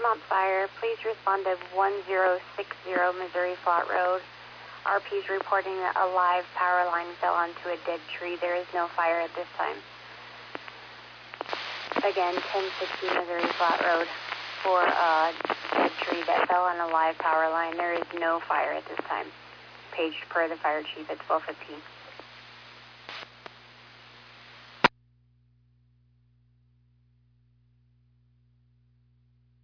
Piedmont Fire. Please respond to 1060 Missouri Flat Road. RP is reporting that a live power line fell onto a dead tree. There is no fire at this time. Again, 1060 Missouri Flat Road for a dead tree that fell on a live power line. There is no fire at this time. Paged per the fire chief at 12:15.